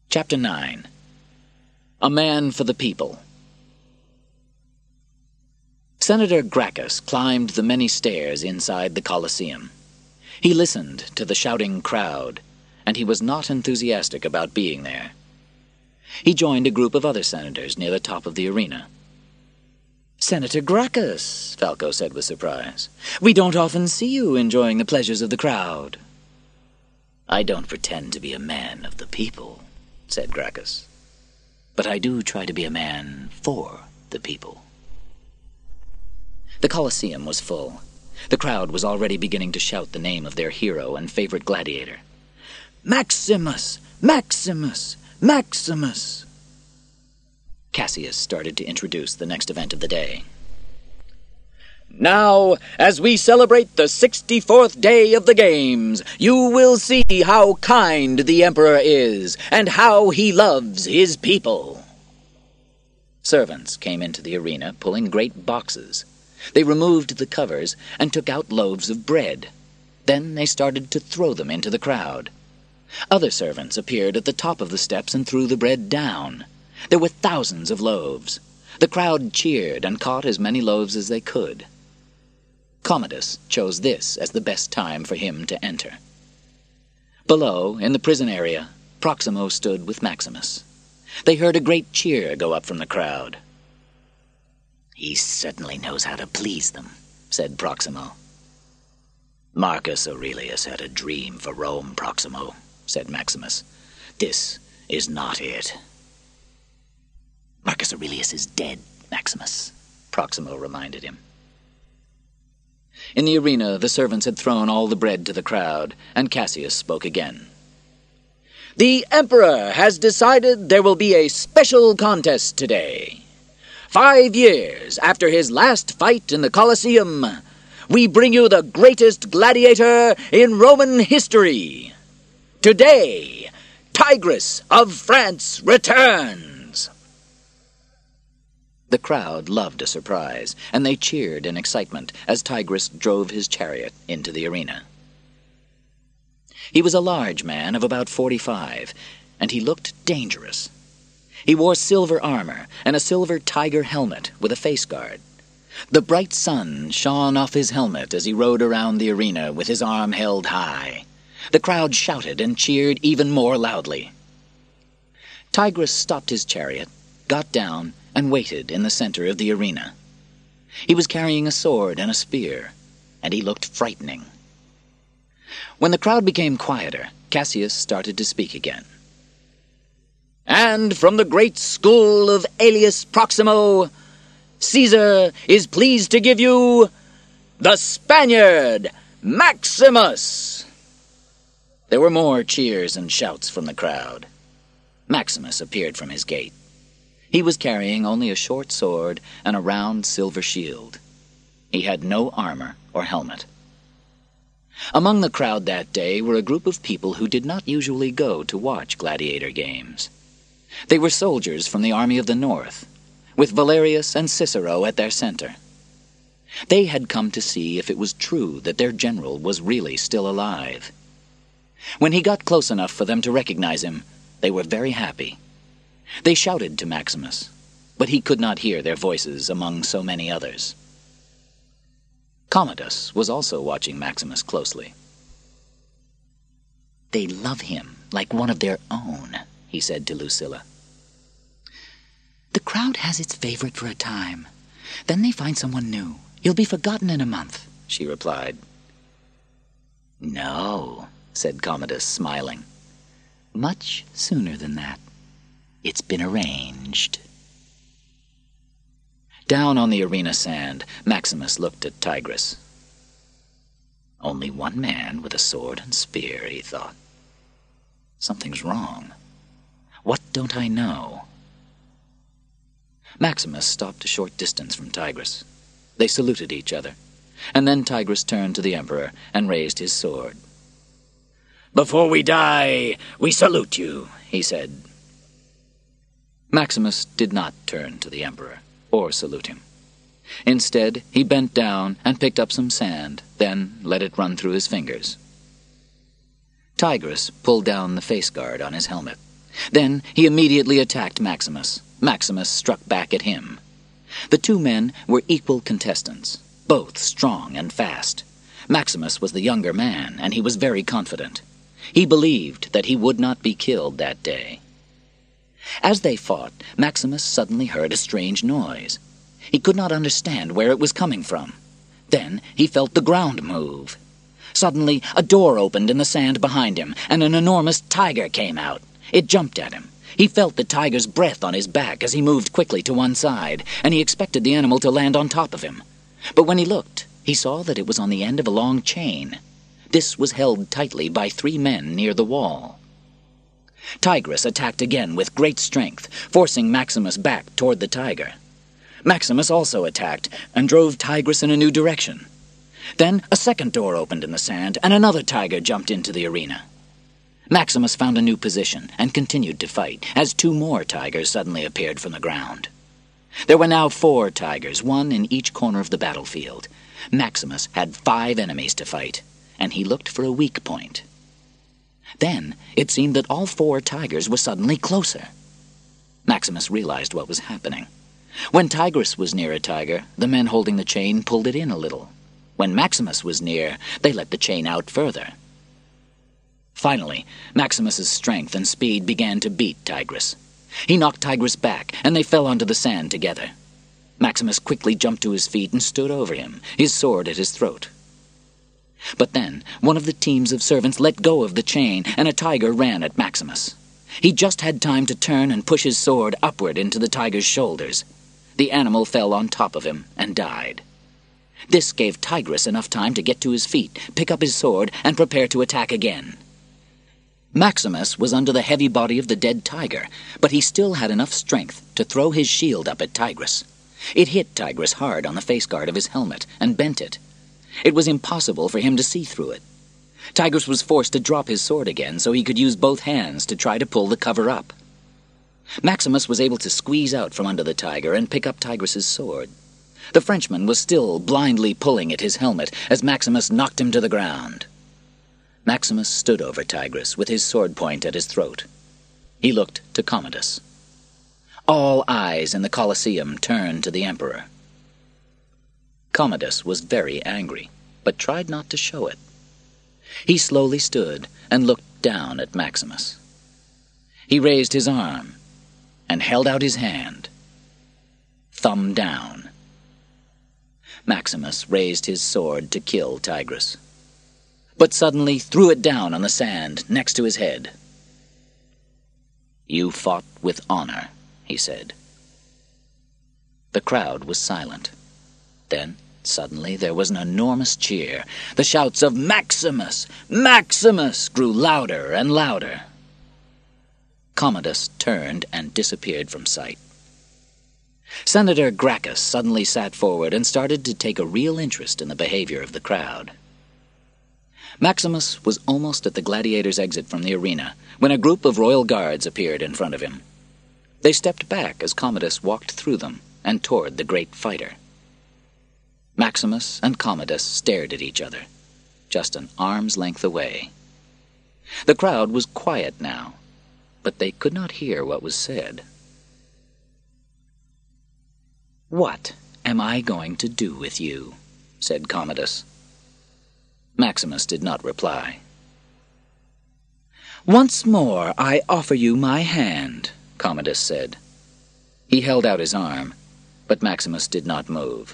Chapter 9. A Man for the People. Senator Gracchus climbed the many stairs inside the Colosseum. He listened to the shouting crowd, and he was not enthusiastic about being there. He joined a group of other senators near the top of the arena. "Senator Gracchus," Falco said with surprise, "we don't often see you enjoying the pleasures of the crowd." "I don't pretend to be a man of the people," said Gracchus, "but I do try to be a man for the people." The Colosseum was full. The crowd was already beginning to shout the name of their hero and favorite gladiator. "Maximus! Maximus! Maximus!" Cassius started to introduce the next event of the day. "Now, as we celebrate the 64th day of the games, you will see how kind the Emperor is, and how he loves his people." Servants came into the arena pulling great boxes. They removed the covers and took out loaves of bread. Then they started to throw them into the crowd. Other servants appeared at the top of the steps and threw the bread down. There were thousands of loaves. The crowd cheered and caught as many loaves as they could. Commodus chose this as the best time for him to enter. Below, in the prison area, Proximo stood with Maximus. They heard a great cheer go up from the crowd. "He certainly knows how to please them," said Proximo. "Marcus Aurelius had a dream for Rome, Proximo," said Maximus. "This is not it." "Marcus Aurelius is dead, Maximus," Proximo reminded him. In the arena, the servants had thrown all the bread to the crowd, and Cassius spoke again. "The Emperor has decided there will be a special contest today. 5 years after his last fight in the Colosseum, we bring you the greatest gladiator in Roman history. Today, Tigress of France returns." The crowd loved a surprise, and they cheered in excitement as Tigress drove his chariot into the arena. He was a large man of about 45, and he looked dangerous. He wore silver armor and a silver tiger helmet with a face guard. The bright sun shone off his helmet as he rode around the arena with his arm held high. The crowd shouted and cheered even more loudly. Tigress stopped his chariot, got down, and waited in the center of the arena. He was carrying a sword and a spear, and he looked frightening. When the crowd became quieter, Cassius started to speak again. "And from the great school of Aelius Proximo, Caesar is pleased to give you the Spaniard, Maximus!" There were more cheers and shouts from the crowd. Maximus appeared from his gate. He was carrying only a short sword and a round silver shield. He had no armor or helmet. Among the crowd that day were a group of people who did not usually go to watch gladiator games. They were soldiers from the army of the North, with Valerius and Cicero at their center. They had come to see if it was true that their general was really still alive. When he got close enough for them to recognize him, they were very happy. They shouted to Maximus, but he could not hear their voices among so many others. Commodus was also watching Maximus closely. "They love him like one of their own," he said to Lucilla. "The crowd has its favorite for a time. Then they find someone new. He'll be forgotten in a month," she replied. "No," said Commodus, smiling. "Much sooner than that. It's been arranged." Down on the arena sand, Maximus looked at Tigress. "Only one man with a sword and spear," he thought. "Something's wrong. What don't I know?" Maximus stopped a short distance from Tigress. They saluted each other, and then Tigress turned to the Emperor and raised his sword. "Before we die, we salute you," he said. Maximus did not turn to the Emperor or salute him. Instead, he bent down and picked up some sand, then let it run through his fingers. Tigress pulled down the face guard on his helmet, Then he immediately attacked Maximus. Maximus struck back at him. The two men were equal contestants, both strong and fast. Maximus was the younger man, and he was very confident. He believed that he would not be killed that day. As they fought, Maximus suddenly heard a strange noise. He could not understand where it was coming from. Then he felt the ground move. Suddenly, a door opened in the sand behind him, and an enormous tiger came out. It jumped at him. He felt the tiger's breath on his back as he moved quickly to one side, and he expected the animal to land on top of him. But when he looked, he saw that it was on the end of a long chain. This was held tightly by 3 men near the wall. Tigress attacked again with great strength, forcing Maximus back toward the tiger. Maximus also attacked and drove Tigress in a new direction. Then a second door opened in the sand, and another tiger jumped into the arena. Maximus found a new position and continued to fight, as 2 more tigers suddenly appeared from the ground. There were now 4 tigers, 1 in each corner of the battlefield. Maximus had 5 enemies to fight, and he looked for a weak point. Then it seemed that all 4 tigers were suddenly closer. Maximus realized what was happening. When Tigress was near a tiger, the men holding the chain pulled it in a little. When Maximus was near, they let the chain out further. Finally, Maximus's strength and speed began to beat Tigress. He knocked Tigress back, and they fell onto the sand together. Maximus quickly jumped to his feet and stood over him, his sword at his throat. But then one of the teams of servants let go of the chain, and a tiger ran at Maximus. He just had time to turn and push his sword upward into the tiger's shoulders. The animal fell on top of him and died. This gave Tigress enough time to get to his feet, pick up his sword, and prepare to attack again. Maximus was under the heavy body of the dead tiger, but he still had enough strength to throw his shield up at Tigress. It hit Tigress hard on the face guard of his helmet and bent it. It was impossible for him to see through it. Tigress was forced to drop his sword again so he could use both hands to try to pull the cover up. Maximus was able to squeeze out from under the tiger and pick up Tigress's sword. The Frenchman was still blindly pulling at his helmet as Maximus knocked him to the ground. Maximus stood over Tigress with his sword point at his throat. He looked to Commodus. All eyes in the Colosseum turned to the emperor. Commodus was very angry, but tried not to show it. He slowly stood and looked down at Maximus. He raised his arm and held out his hand, thumb down. Maximus raised his sword to kill Tigress, but suddenly threw it down on the sand next to his head. "You fought with honor," he said. The crowd was silent. Then, suddenly, there was an enormous cheer. The shouts of "Maximus! Maximus!" grew louder and louder. Commodus turned and disappeared from sight. Senator Gracchus suddenly sat forward and started to take a real interest in the behavior of the crowd. Maximus was almost at the gladiators' exit from the arena when a group of royal guards appeared in front of him. They stepped back as Commodus walked through them and toward the great fighter. Maximus and Commodus stared at each other, just an arm's length away. The crowd was quiet now, but they could not hear what was said. "What am I going to do with you?" said Commodus. Maximus did not reply. "Once more I offer you my hand," Commodus said. He held out his arm, but Maximus did not move.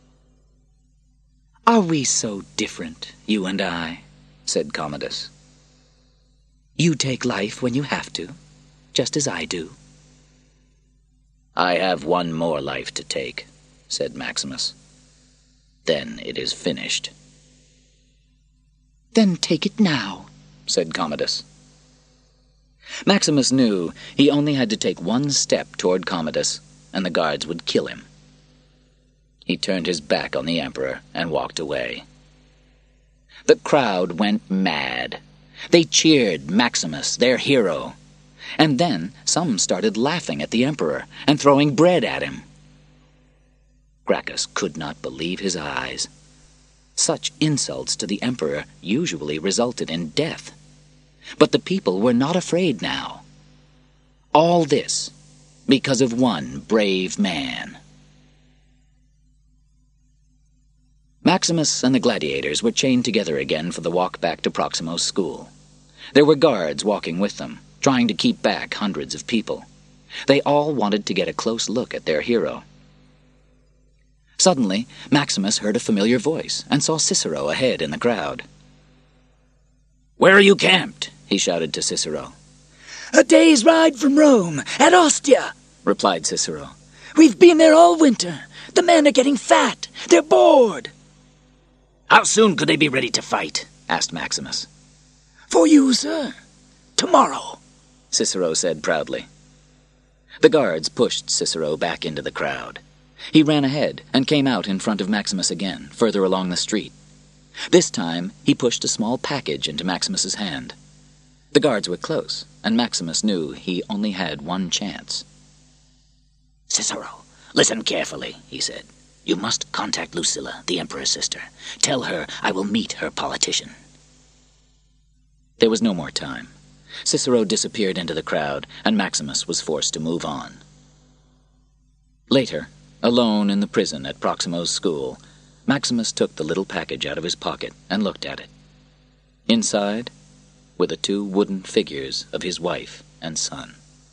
"Are we so different, you and I?" said Commodus. "You take life when you have to, just as I do." "I have one more life to take," said Maximus. "Then it is finished." "Then take it now," said Commodus. Maximus knew he only had to take one step toward Commodus, and the guards would kill him. He turned his back on the emperor and walked away. The crowd went mad. They cheered Maximus, their hero. And then some started laughing at the emperor and throwing bread at him. Gracchus could not believe his eyes. Such insults to the emperor usually resulted in death. But the people were not afraid now. All this because of one brave man. Maximus and the gladiators were chained together again for the walk back to Proximo's school. There were guards walking with them, trying to keep back hundreds of people. They all wanted to get a close look at their hero. Suddenly, Maximus heard a familiar voice and saw Cicero ahead in the crowd. "Where are you camped?" he shouted to Cicero. "A day's ride from Rome, at Ostia," replied Cicero. "We've been there all winter. The men are getting fat. They're bored." "How soon could they be ready to fight?" asked Maximus. "For you, sir, tomorrow," Cicero said proudly. The guards pushed Cicero back into the crowd. He ran ahead and came out in front of Maximus again, further along the street. This time, he pushed a small package into Maximus's hand. The guards were close, and Maximus knew he only had one chance. "Cicero, listen carefully," he said. "You must contact Lucilla, the Emperor's sister. Tell her I will meet her politician." There was no more time. Cicero disappeared into the crowd, and Maximus was forced to move on. Later, alone in the prison at Proximo's school, Maximus took the little package out of his pocket and looked at it. Inside were the 2 wooden figures of his wife and son.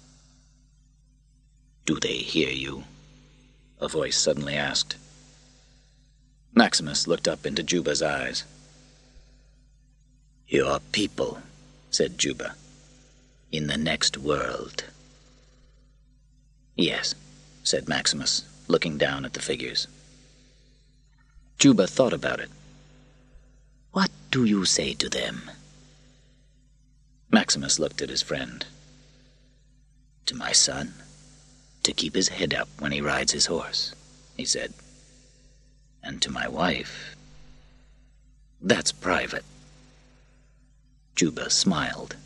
"Do they hear you?" a voice suddenly asked. Maximus looked up into Juba's eyes. "Your people," said Juba, "in the next world." "Yes," said Maximus, looking down at the figures. Juba thought about it. "What do you say to them?" Maximus looked at his friend. "To my son, to keep his head up when he rides his horse," he said. "And to my wife, that's private." Juba smiled.